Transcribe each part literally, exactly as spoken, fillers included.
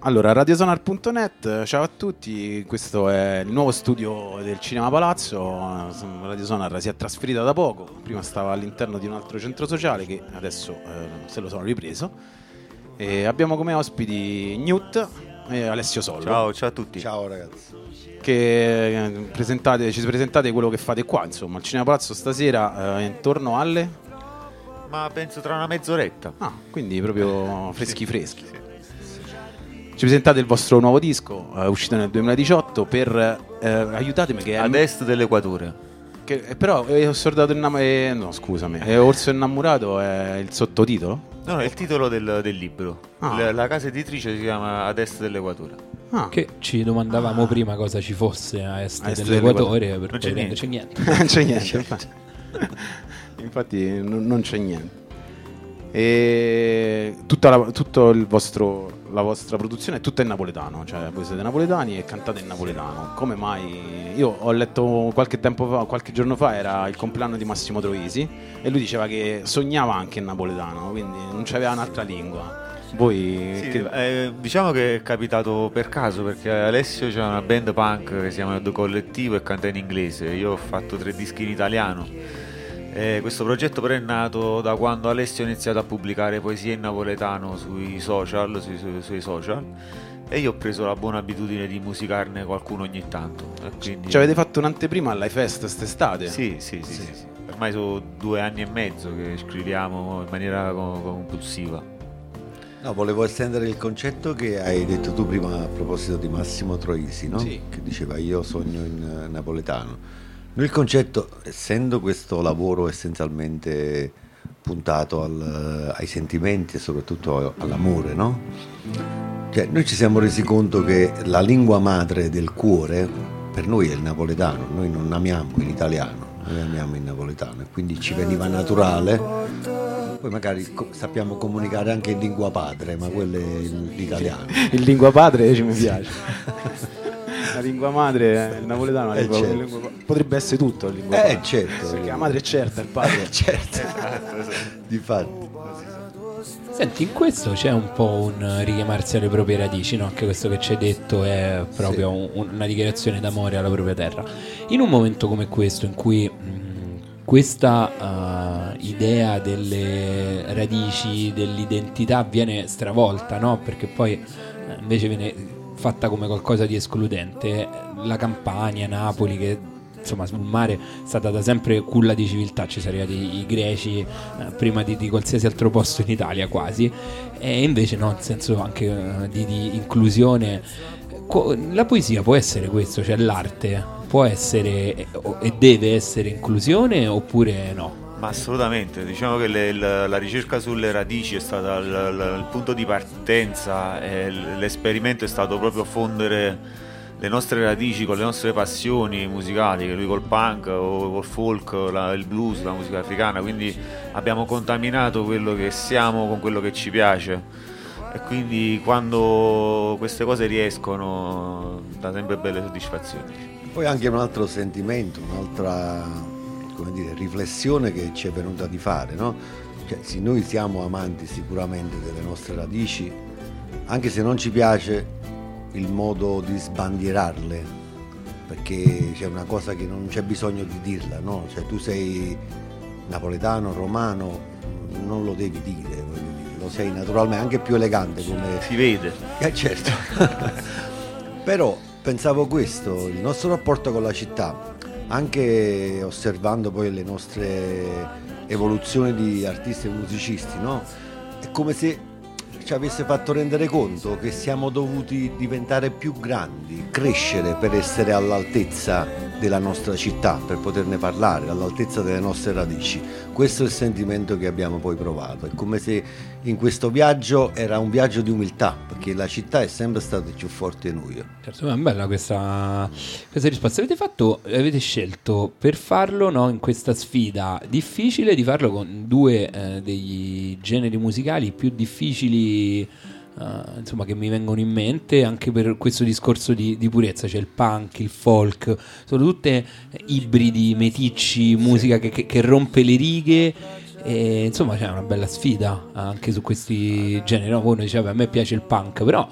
Allora, radiosonar punto net, ciao a tutti, questo è il nuovo studio del Cinema Palazzo. Radiosonar si è trasferita da poco, prima stava all'interno di un altro centro sociale che adesso eh, se lo sono ripreso. E abbiamo come ospiti Newt e Alessio Sollo. Ciao, ciao a tutti. Ciao ragazzi. Che eh, presentate, ci presentate quello che fate qua, insomma, al Cinema Palazzo stasera eh, intorno alle... Ma penso tra una mezz'oretta. Ah, quindi proprio freschi freschi. Sì. Ci presentate il vostro nuovo disco, uh, uscito nel duemiladiciotto, per uh, aiutatemi che è ad est dell'equatore. Che, eh, però è Sordato innamorato, eh, no scusami, è Orso innamorato è il sottotitolo? No, no, è il titolo del, del libro. Ah. La, la casa editrice si chiama Ad est dell'equatore. Ah. Che ci domandavamo ah. prima cosa ci fosse a est, a est dell'equatore, dell'equatore. per Non c'è niente. c'è niente. Non c'è niente, infatti, infatti non, non c'è niente. E tutta la, tutto il vostro la vostra produzione è tutta in napoletano, cioè voi siete napoletani e cantate in napoletano. Come mai? Io ho letto qualche tempo fa, qualche giorno fa era il compleanno di Massimo Troisi e lui diceva che sognava anche in napoletano, quindi non c'aveva un'altra lingua. Voi sì, che... eh, diciamo che è capitato per caso, perché Alessio c'è una band punk che si chiama The Collettivo e canta in inglese. Io ho fatto tre dischi in italiano. Eh, questo progetto però è nato da quando Alessio ha iniziato a pubblicare poesie in napoletano sui social, sui, sui, sui social e io ho preso la buona abitudine di musicarne qualcuno ogni tanto. E quindi... Ci avete fatto un'anteprima all'I-Fest quest'estate? Sì, sì, sì, sì, sì, sì. Ormai sono due anni e mezzo che scriviamo in maniera compulsiva. No, volevo estendere il concetto che hai detto tu prima a proposito di Massimo Troisi, no? Sì. Che diceva io sogno in uh, napoletano. Noi il concetto, essendo questo lavoro essenzialmente puntato al, ai sentimenti e soprattutto all'amore, no? Cioè, noi ci siamo resi conto che la lingua madre del cuore per noi è il napoletano, noi non amiamo in italiano, noi amiamo in napoletano e quindi ci veniva naturale. Poi magari co- sappiamo comunicare anche in lingua padre, ma quello è l'italiano. Il lingua padre ci mi piace. La lingua madre, il napoletano, la eh lingua, certo. lingua, potrebbe essere tutto il lingua Eh padre. certo. Perché la madre è certa, il padre eh, certo. Difatti. Senti, in questo c'è un po' un richiamarsi alle proprie radici, no? Anche questo che ci hai detto è proprio sì. un, una dichiarazione d'amore alla propria terra. In un momento come questo, in cui mh, questa uh, idea delle radici, dell'identità viene stravolta, no? Perché poi eh, invece viene fatta come qualcosa di escludente, la Campania, Napoli, che insomma sul mare è stata da sempre culla di civiltà, ci sono arrivati i greci eh, prima di, di qualsiasi altro posto in Italia quasi, e invece no, nel senso anche eh, di, di inclusione. La poesia può essere questo, cioè l'arte può essere e deve essere inclusione oppure no? Ma assolutamente, diciamo che le, la, la ricerca sulle radici è stata il, il, il punto di partenza e l'esperimento è stato proprio fondere le nostre radici con le nostre passioni musicali, che lui col punk o col folk, la, il blues, la musica africana, quindi abbiamo contaminato quello che siamo con quello che ci piace e quindi quando queste cose riescono dà sempre belle soddisfazioni. Poi anche un altro sentimento, un'altra come dire, riflessione che ci è venuta di fare, no? Cioè, sì, noi siamo amanti sicuramente delle nostre radici, anche se non ci piace il modo di sbandierarle, perché c'è una cosa che non c'è bisogno di dirla, no? Cioè tu sei napoletano, romano, non lo devi dire, lo sei naturalmente, anche più elegante come... Si vede. Eh certo. Però pensavo questo, il nostro rapporto con la città, anche osservando poi le nostre evoluzioni di artisti e musicisti, no? È come se ci avesse fatto rendere conto che siamo dovuti diventare più grandi, crescere per essere all'altezza della nostra città, per poterne parlare, all'altezza delle nostre radici. Questo è il sentimento che abbiamo poi provato. È come se in questo viaggio era un viaggio di umiltà, perché la città è sempre stata più forte di noi. Certo, è bella questa, questa risposta. Avete fatto, avete scelto per farlo, no, in questa sfida difficile di farlo con due eh, degli generi musicali più difficili Uh, insomma che mi vengono in mente anche per questo discorso di, di purezza, cioè il punk, il folk, sono tutte ibridi, meticci, musica che, che, che rompe le righe e insomma c'è una bella sfida anche su questi generi, no? Uno diceva a me piace il punk, però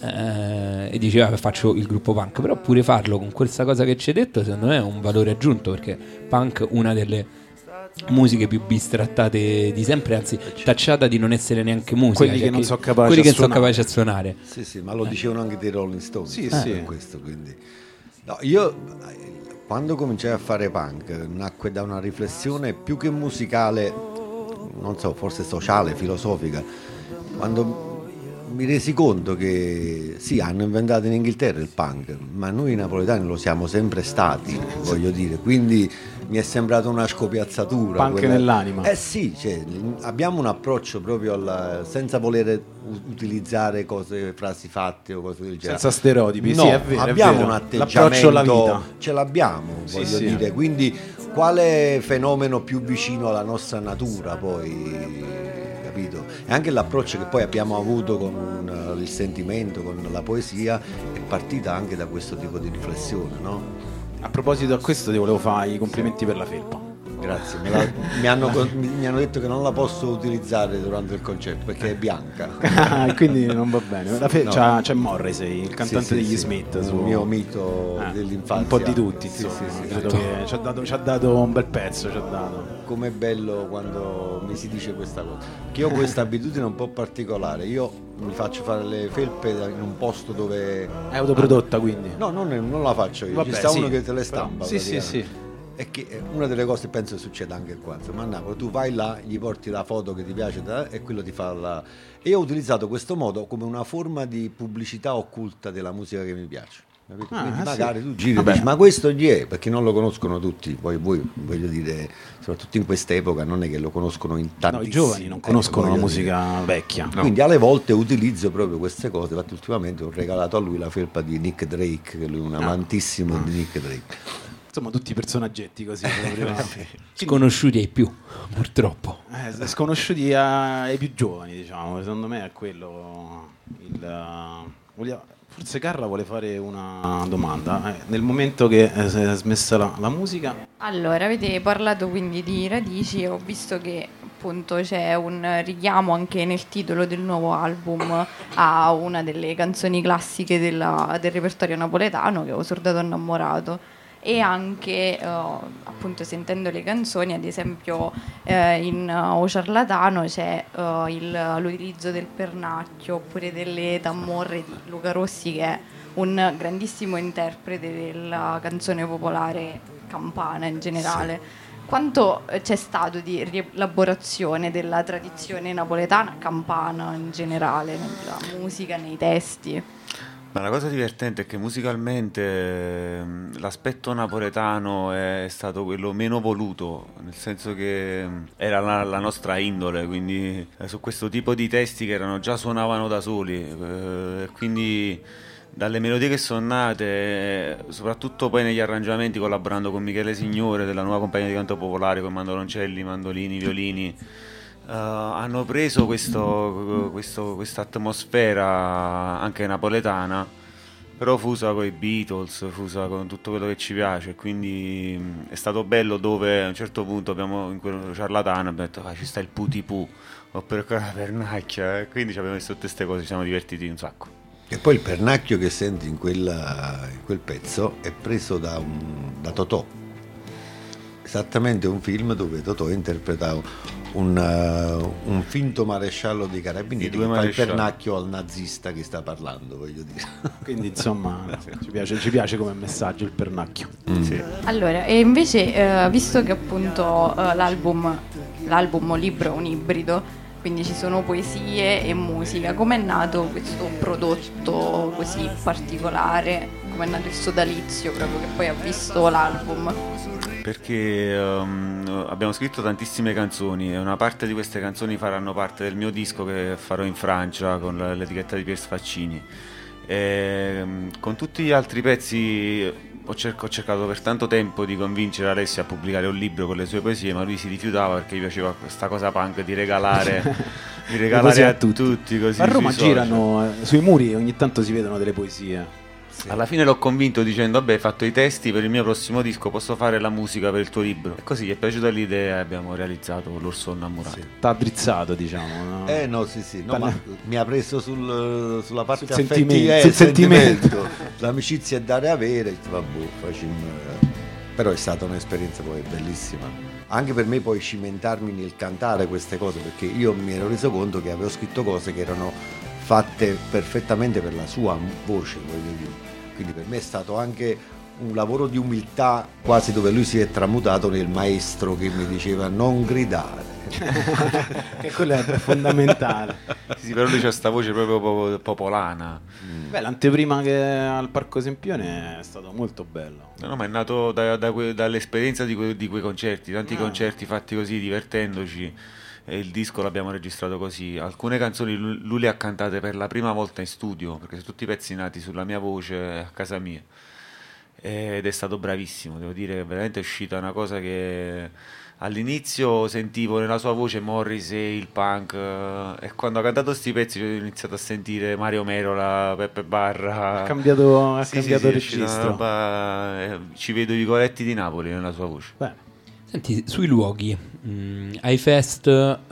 eh, e dici vabbè, faccio il gruppo punk, però pure farlo con questa cosa che ci hai detto secondo me è un valore aggiunto, perché punk, una delle musiche più bistrattate di sempre, anzi tacciata di non essere neanche musica, quelli cioè che non sono capaci quelli a che sono suonare. capaci a suonare. Sì, sì, ma lo dicevano anche dei Rolling Stones. Sì, eh, sì. Questo, quindi. No, io quando cominciai a fare punk nacque da una riflessione più che musicale, non so, forse sociale, filosofica, quando mi resi conto che sì, hanno inventato in Inghilterra il punk, ma noi napoletani lo siamo sempre stati, voglio dire, quindi mi è sembrata una scopiazzatura. Punk quella... nell'anima. Eh sì, cioè, abbiamo un approccio proprio al... senza voler u- utilizzare cose, frasi fatte o cose del genere. Senza stereotipi, no, sì, è vero, abbiamo è vero. un L'approccio atteggiamento, alla vita. ce l'abbiamo, Sì, voglio sì. dire, quindi quale fenomeno più vicino alla nostra natura poi, capito? E anche l'approccio che poi abbiamo avuto con uh, il sentimento, con la poesia, è partita anche da questo tipo di riflessione, no? A proposito di questo ti volevo fare i complimenti per la felpa. Grazie, me la- mi, hanno, con- mi- mi hanno detto che non la posso utilizzare durante il concerto perché è bianca. E quindi non va bene. La fe- No. c'ha- c'è Morrissey, il cantante Sì, sì, degli sì, Smith, il su- mio mito Eh, dell'infanzia. un po' di tutti, Sì, insomma. sì, sì, Credo sì. che ci ha dato, ci ha dato un bel pezzo, ci ha dato. Com'è bello quando mi si dice questa cosa, che io ho questa abitudine un po' particolare, io mi faccio fare le felpe in un posto dove È autoprodotta, quindi. no, non, non la faccio io, Vabbè, ci sta sì, uno che te le però- stampa sì, sì, praticamente. sì. E che è una delle cose penso succeda anche qua, insomma, a Napoli tu vai là, gli porti la foto che ti piace da- e quello ti fa la... E io ho utilizzato questo modo come una forma di pubblicità occulta della musica che mi piace, capito? Ah, Quindi sì. magari tu giri e Vabbè. dici ma questo chi è? Perché non lo conoscono tutti, poi voi voglio dire, soprattutto in quest'epoca non è che lo conoscono in No, tantissimi. i giovani non Ecco, conoscono la voglio musica dire. vecchia. Quindi alle volte utilizzo proprio queste cose, infatti ultimamente ho regalato a lui la felpa di Nick Drake, che lui è un amantissimo di Nick Drake. Insomma, tutti i personaggetti così. proprio. Sconosciuti ai più, purtroppo. Eh, sconosciuti a- ai più giovani, diciamo. Secondo me è quello il, uh, vogliamo- forse Carla vuole fare una domanda. Eh, nel momento che eh, si è smessa la, la musica, Allora, avete parlato quindi di radici e ho visto che appunto c'è un richiamo anche nel titolo del nuovo album a una delle canzoni classiche della- del repertorio napoletano, che è O Soldato Innamorato. E anche eh, appunto sentendo le canzoni, ad esempio eh, in eh, O Ciarlatano c'è eh, il- l'utilizzo del pernacchio oppure delle tammorre di Luca Rossi, che è un grandissimo interprete della canzone popolare campana in generale. Quanto eh, c'è stato di rielaborazione della tradizione napoletana campana in generale, nella musica, nei testi? Ma la cosa divertente è che musicalmente ehm, l'aspetto napoletano è stato quello meno voluto, nel senso che ehm, era la, la nostra indole, quindi eh, su questo tipo di testi che erano già suonavano da soli, eh, quindi dalle melodie che sono nate, eh, soprattutto poi negli arrangiamenti collaborando con Michele Signore della nuova compagnia di canto popolare con mandoloncelli, mandolini, violini. Uh, hanno preso questo, questo, questa atmosfera anche napoletana, però fusa con i Beatles, fusa con tutto quello che ci piace, quindi mh, è stato bello dove a un certo punto abbiamo in quello ciarlatano abbiamo detto ah, ci sta il putipù oppure la pernacchia, e quindi ci abbiamo messo tutte queste cose, ci siamo divertiti un sacco. E poi il pernacchio che senti in, quella, in quel pezzo è preso da, un, da Totò, esattamente un film dove Totò interpreta un, uh, un finto maresciallo dei carabinieri I due che fa il marescialli. pernacchio al nazista che sta parlando, voglio dire. quindi insomma ci piace, ci piace come messaggio il pernacchio. Sì. Allora, e invece, eh, visto che appunto eh, l'album, l'album o libro è un ibrido, quindi ci sono poesie e musica, com'è nato questo prodotto così particolare? Com'è nato il sodalizio proprio che poi ha visto l'album? Perché um, abbiamo scritto tantissime canzoni e una parte di queste canzoni faranno parte del mio disco che farò in Francia con la- l'etichetta di Piers Faccini. E, um, con tutti gli altri pezzi ho, cer- ho cercato per tanto tempo di convincere Alessio a pubblicare un libro con le sue poesie, ma lui si rifiutava perché gli piaceva questa cosa punk di regalare, di regalare poesie a a tutti. tutti, così A Roma sui social. girano, eh, sui muri ogni tanto si vedono delle poesie. Sì. Alla fine l'ho convinto dicendo vabbè, hai fatto i testi per il mio prossimo disco, posso fare la musica per il tuo libro. E così gli è piaciuta l'idea e abbiamo realizzato L'orso innamorato. Sì. T'ha drizzato, diciamo, no? Eh no, sì, sì, no, ma mi ha preso sul, sulla parte sul affettiva, sentimento, eh, sul sentimento. sentimento. L'amicizia è dare e avere, vabbè, facciamo... Però è stata un'esperienza poi bellissima. Anche per me poi cimentarmi nel cantare queste cose, perché io mi ero reso conto che avevo scritto cose che erano fatte perfettamente per la sua voce, voglio dire. Quindi per me è stato anche un lavoro di umiltà, quasi, dove lui si è tramutato nel maestro che mi diceva non gridare. Che quello è fondamentale. Sì, però lui c'ha sta voce proprio popolana. Mm. Beh, l'anteprima che al Parco Sempione è stato molto bello. No, no, ma è nato da, da que, dall'esperienza di, que, di quei concerti, tanti ah. concerti fatti così, divertendoci. E il disco l'abbiamo registrato così. Alcune canzoni lui, lui le ha cantate per la prima volta in studio, perché sono tutti pezzi nati sulla mia voce a casa mia. Ed è stato bravissimo, devo dire che veramente è uscita una cosa che all'inizio sentivo nella sua voce Morrissey, il punk, e quando ha cantato sti pezzi ho iniziato a sentire Mario Merola, Peppe Barra. Ha cambiato, ha sì, cambiato sì, sì, registro. Roba, ci vedo i Vicoletti di Napoli nella sua voce. Beh. Senti, sui luoghi, mh, iFest,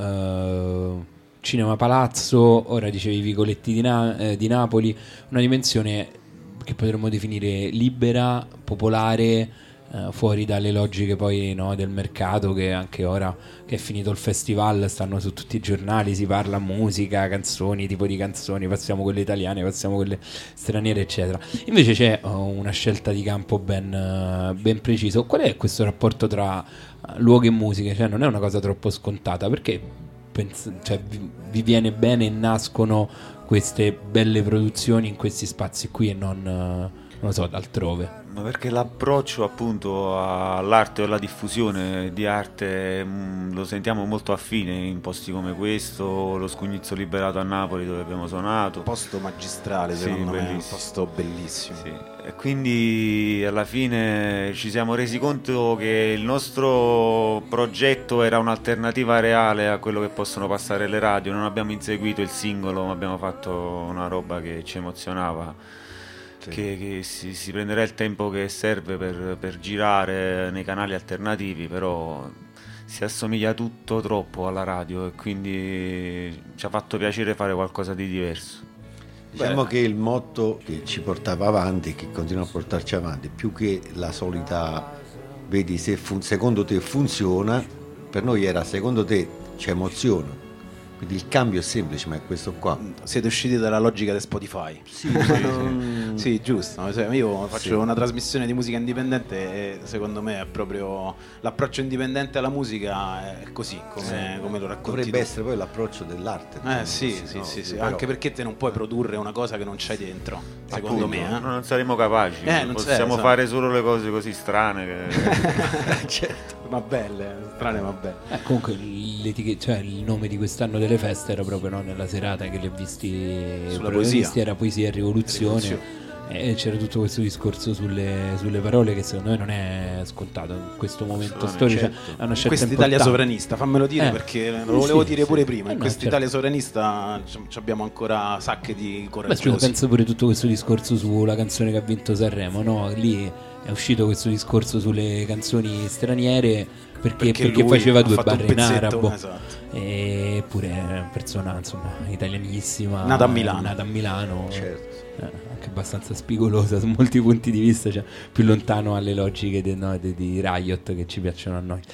uh, Cinema Palazzo, ora dicevi Vicoletti di, Na- eh, di Napoli, una dimensione che potremmo definire libera, popolare, uh, fuori dalle logiche poi, no, del mercato, che anche ora che è finito il festival stanno su tutti i giornali, si parla musica, canzoni, tipo di canzoni, passiamo quelle italiane, passiamo quelle straniere, eccetera. Invece c'è uh, una scelta di campo ben, uh, ben preciso. Qual è questo rapporto tra luoghi e musica? Cioè non è una cosa troppo scontata, perché pens- cioè, vi, vi viene bene e nascono queste belle produzioni in questi spazi qui e non, non lo so, altrove? Ma perché l'approccio appunto all'arte o alla diffusione di arte mh, lo sentiamo molto affine in posti come questo, lo Scugnizzo Liberato a Napoli dove abbiamo suonato. Posto magistrale, sì, secondo bellissimo. me, un posto bellissimo. Sì. E quindi alla fine ci siamo resi conto che il nostro progetto era un'alternativa reale a quello che possono passare le radio. Non abbiamo inseguito il singolo, ma abbiamo fatto una roba che ci emozionava. Sì. Che, che si, si prenderà il tempo che serve per, per girare nei canali alternativi, però si assomiglia tutto troppo alla radio e quindi ci ha fatto piacere fare qualcosa di diverso. Diciamo Beh. che il motto che ci portava avanti e che continua a portarci avanti, più che la solita vedi se fun- secondo te funziona, per noi era secondo te ci emoziona. Quindi il cambio è semplice, ma è questo qua. Siete usciti dalla logica di Spotify. Sì, non... sì, giusto. Io faccio sì. una trasmissione di musica indipendente e secondo me è proprio l'approccio indipendente alla musica è così, come, sì. come lo racconti. Dovrebbe tu. essere poi l'approccio dell'arte. Eh sì, sì, no? sì, sì. Però... Anche perché te non puoi produrre una cosa che non c'hai dentro, secondo Appunto, me. Eh? Non saremo capaci, eh, non possiamo sei, fare solo le cose così strane. Che... certo. Ma belle, strane ma belle. Eh, comunque cioè, il nome di quest'anno delle feste era proprio, no, nella serata che li ho visti sulla poesia, era Poesia e Rivoluzione, rivoluzione. E c'era tutto questo discorso sulle, sulle parole che secondo me non è scontato in questo momento storico. Certo. È una scelta in quest'Italia sovranista, fammelo dire eh. perché lo volevo sì, dire pure sì. prima. Eh in no, quest'Italia certo. sovranista abbiamo ancora sacche di coraggiosi. Beh, penso pure tutto questo discorso sulla canzone che ha vinto Sanremo, no? Lì è uscito questo discorso sulle canzoni straniere perché, perché, perché faceva due barre in arabo, esatto. Eppure è una persona insomma italianissima, nata a Milano, nata a Milano certo. eh, anche abbastanza spigolosa su molti punti di vista, cioè più lontano alle logiche de, no, de, di Riot che ci piacciono a noi.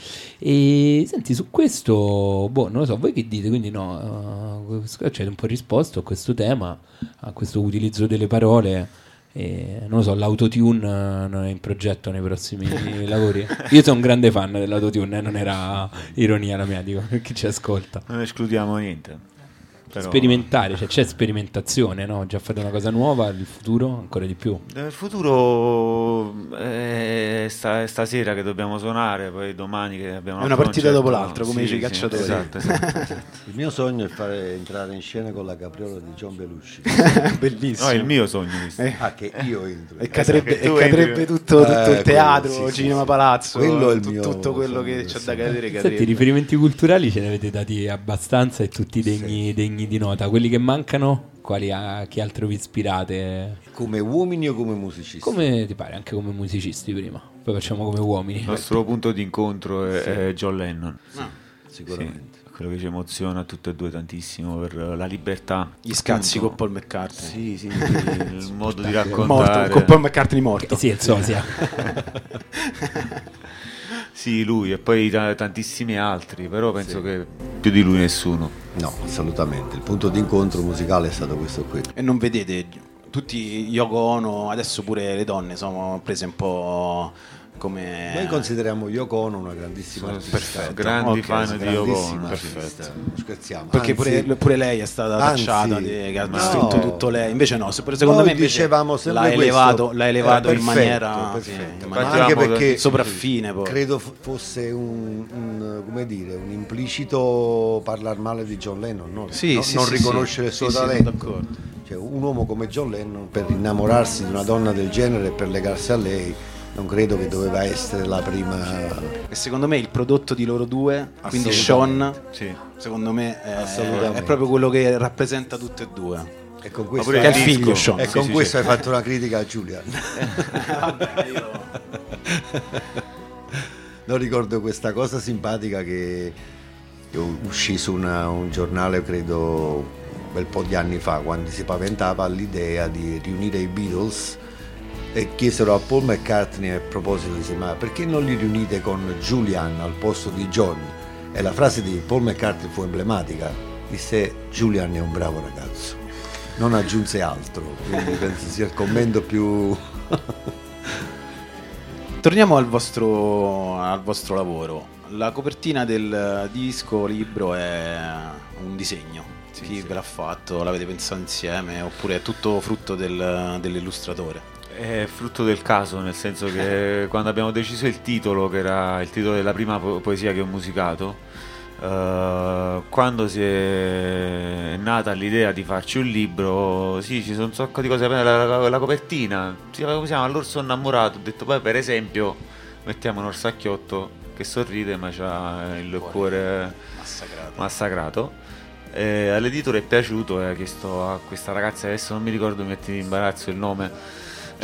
E senti, su questo, boh, non lo so, voi che dite? Quindi no, uh, c'è un po' risposto a questo tema, a questo utilizzo delle parole. E, non lo so, l'autotune non è in progetto nei prossimi lavori? Io sono un grande fan dell'autotune, eh, non era ironia la mia, dico, per chi ci ascolta. Non escludiamo niente. Però... sperimentare, cioè c'è sperimentazione, no? Già fate una cosa nuova, il futuro ancora di più. Il futuro è sta, stasera che dobbiamo suonare, poi domani che abbiamo è una partita concerto, dopo l'altra, come sì, dice i sì, cacciatori. esatto, esatto, esatto. Il mio sogno è fare entrare in scena con la capriola di John Belushi. Bellissimo. No, è il mio sogno. Eh. Ah, che io entro. E cadrebbe, esatto, e cadrebbe entri... tutto, tutto eh, il teatro, quello, sì, cinema sì, palazzo, quello è il tutto, mio tutto quello sogno, che c'è sì. da cadere. Senti, riferimenti culturali ce ne avete dati abbastanza e tutti degni, sì. degni degni di nota. Quelli che mancano, quali a chi altro vi ispirate? Come uomini o come musicisti? Come ti pare, anche come musicisti prima. Poi facciamo come uomini. Il nostro punto di incontro è, sì. è John Lennon. Ah, sicuramente. Sì, quello che ci emoziona a tutte e due tantissimo per la libertà. Gli scazzi con Paul McCartney. Sì, sì, sì, il modo di raccontare. Morto, con Paul McCartney morto. Eh, sì, il sosia. Sì, lui e poi t- tantissimi altri, però penso sì. che più di lui nessuno. No, assolutamente. Il punto di incontro musicale è stato questo qui. E non vedete, tutti Yoko Ono, adesso pure le donne sono prese un po' come... Noi consideriamo Yoko Ono una grandissima artista. Perfetto. Grandi Okay, fan di Yoko Ono. Perfetto. Non scherziamo. Perché Anzi, pure, pure lei è stata anzi, tacciata di, che ha no. distrutto tutto lei. Invece no, secondo Noi me invece dicevamo sempre l'ha questo. elevato, l'ha elevato Eh, in perfetto, maniera, perfetto. sì, in Ma maniera anche perché sopraffine poi. credo f- fosse un, un, come dire, un implicito parlare male di John Lennon, no? Sì, No- sì, non sì, riconoscere sì, il suo sì, sono talento. d'accordo. Cioè, un uomo come John Lennon, per innamorarsi di una donna del genere e per legarsi a lei, non credo che doveva essere la prima. E secondo me il prodotto di loro due, quindi Sean, Sì. secondo me è, Assolutamente. è proprio quello che rappresenta tutte e due. E con questo, pure Che è il il figlio disco. Sean. e Sì, con sì, questo sì. hai fatto una critica a Giulia. Vabbè, io... Non ricordo questa cosa simpatica che, che uscì su una- un giornale, credo un bel po' di anni fa, quando si paventava l'idea di riunire i Beatles e chiesero a Paul McCartney a proposito, disse, ma perché non li riunite con Julian al posto di John? E la frase di Paul McCartney fu emblematica, disse Julian è un bravo ragazzo, non aggiunse altro, quindi penso sia il commento più... Torniamo al vostro, al vostro lavoro. La copertina del disco, libro è un disegno. Chi ve l'ha fatto? L'avete pensato insieme? Oppure è tutto frutto del, dell'illustratore? È frutto del caso, nel senso che quando abbiamo deciso il titolo, che era il titolo della prima po- poesia che ho musicato, eh, quando si è nata l'idea di farci un libro, sì, ci sono un sacco di cose, la, la, la copertina, si chiama L'orso innamorato, ho detto poi per esempio mettiamo un orsacchiotto che sorride ma c'ha il cuore Massacrato. massacrato. E all'editore è piaciuto e ha chiesto a questa ragazza, adesso non mi ricordo, mi metti in imbarazzo il nome,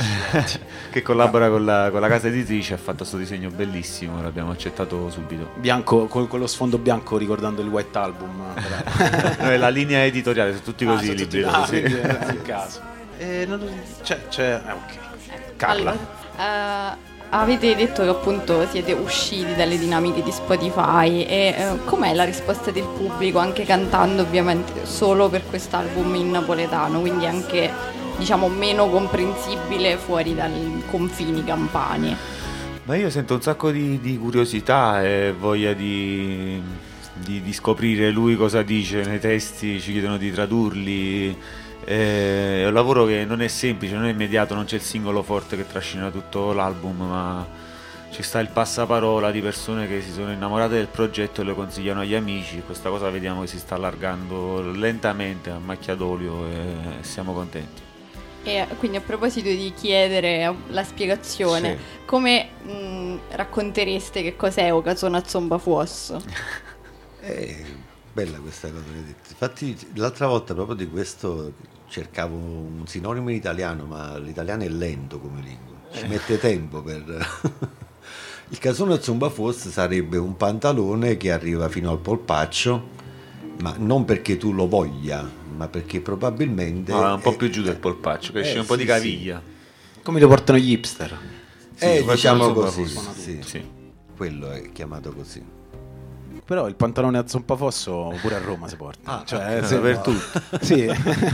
che collabora con la, con la casa editrice, ha fatto questo disegno bellissimo e l'abbiamo accettato subito. Bianco, con, con lo sfondo bianco ricordando il White Album. No, è la linea editoriale, sono tutti così i Ah, sono libri. tutti- ah, sì. quindi è un caso. Eh, non- c'è, c'è, eh, ok. Carla. Allora, eh, avete detto che appunto siete usciti dalle dinamiche di Spotify e eh, com'è la risposta del pubblico, anche cantando ovviamente solo per quest'album in napoletano, quindi anche diciamo meno comprensibile fuori dai confini campani? Ma io sento un sacco di, di curiosità e voglia di, di, di scoprire lui cosa dice nei testi, ci chiedono di tradurli. È un lavoro che non è semplice, non è immediato, non c'è il singolo forte che trascina tutto l'album, ma ci sta il passaparola di persone che si sono innamorate del progetto e lo consigliano agli amici. Questa cosa vediamo che si sta allargando lentamente a macchia d'olio e siamo contenti. E quindi a proposito di chiedere la spiegazione, Sì. come mh, raccontereste che cos'è Ocasona Zomba Fuosso? Eh, bella questa cosa che hai detto. Infatti l'altra volta proprio di questo cercavo un sinonimo in italiano, ma l'italiano è lento come lingua, ci mette tempo per... Il casone Zumba Force sarebbe un pantalone che arriva fino al polpaccio, ma non perché tu lo voglia, ma perché probabilmente... No, è un po' è- più giù del polpaccio, che eh, esce un po' sì, di caviglia. Come lo portano gli hipster? Eh, Sì, diciamo qualcosa così, suona sì. tutto, sì. Quello è chiamato così. Però il pantalone a zompafosso pure a Roma si porta. Ah, cioè, ok, se- dappertutto. Sì.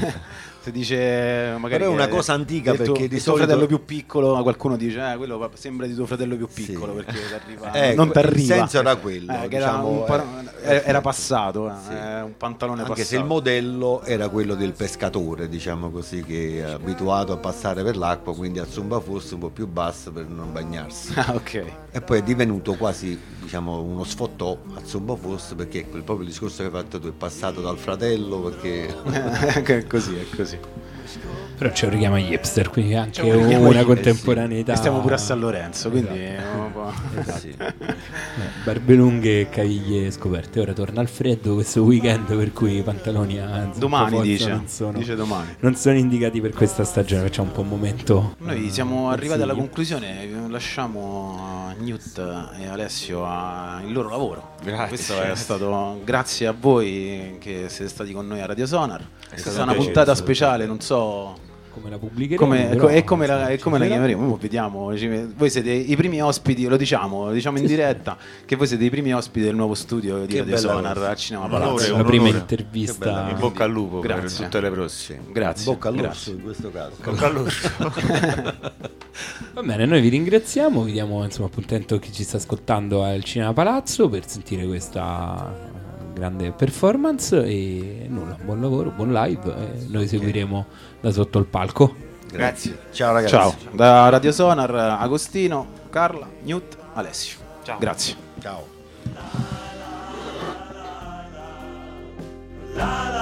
Si dice magari Però è una che cosa antica, il tuo- perché di il tuo solito- fratello più piccolo, ma qualcuno dice eh, quello va- sembra di tuo fratello più Sì. piccolo perché ti arriva, Eh, non que- ti arriva. il senso era quello, Eh, che era, diciamo, un pa- eh, era passato, eh, sì. eh, un pantalone Anche passato. se il modello era quello del pescatore, diciamo così, che è abituato a passare per l'acqua, quindi a Zumba Force un po' più basso per non bagnarsi. Ah, ok. E poi è divenuto quasi, diciamo, uno sfottò a Zumba Force, perché quel proprio il discorso che hai fatto tu, è passato dal fratello, perché È così, è così. Però c'è un richiamo agli hipster, quindi anche un richiamo una agli- contemporaneità. E stiamo pure a San Lorenzo, quindi Esatto. Eh sì. Eh, barbe lunghe e caviglie scoperte. Ora torna al freddo questo weekend, per cui i pantaloni a domani forza dice, non sono, dice domani. non sono indicati per questa stagione. Facciamo un po' un momento. Noi siamo eh, arrivati alla consiglio. conclusione, lasciamo Newt e Alessio al loro lavoro. Grazie. Questo è stato grazie a voi che siete stati con noi a Radio Sonar. È stato stata un una piacere, puntata assolutamente. speciale, non so Come la pubblicheremo? come, però, e come la, insomma, e come la ci sarà. chiameremo. Mo vediamo. Ci- Voi siete i primi ospiti, lo diciamo, lo diciamo in diretta, che voi siete i primi ospiti del nuovo studio di Che Radio bella Sonar cosa. al Cinema Un Palazzo. onore, La un prima onore. intervista. Che bella In bocca al lupo per Grazie. tutte le prossime. Grazie. Bocca all'orso grazie. in questo caso. Bocca all'orso. Va bene, noi vi ringraziamo, vi diamo insomma appuntamento a chi ci sta ascoltando al Cinema Palazzo per sentire questa grande performance e nulla, buon lavoro, buon live e noi seguiremo da sotto il palco. Grazie. Ciao ragazzi. Ciao, da Radio Sonar, Agostino, Carla, Newt, Alessio. Ciao. Grazie. Ciao. La la